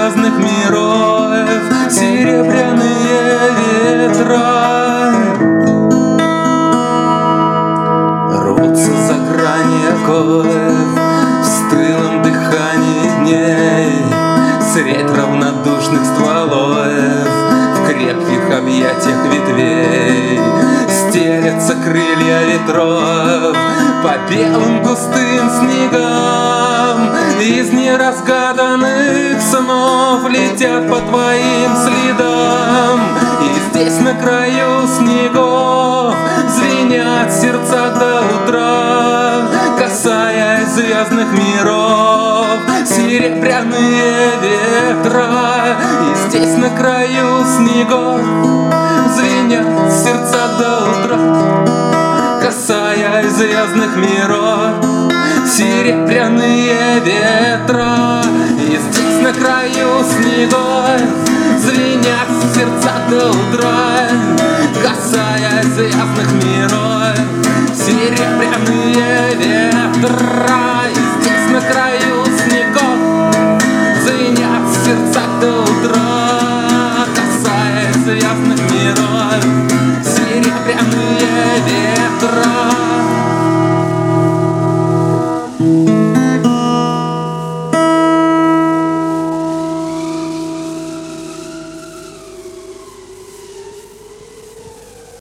звездных миров серебряные ветра рвутся за грани оков в стылом дыхании дней, средь равнодушных стволов в крепких объятиях ветвей стелятся крылья ветров по белым густым снегам. Из неразгаданных снов летят по твоим следам, и здесь на краю снегов звенят сердца до утра, касаясь звездных миров серебряные ветра. И здесь на краю снегов звенят сердца до утра, касаясь звездных миров серебряные ветра. И здесь на краю снегов звенят сердца до утра, касаясь звездных миров серебряные ветра. И здесь на краю снегов звенят сердца до утра, касаясь звездных миров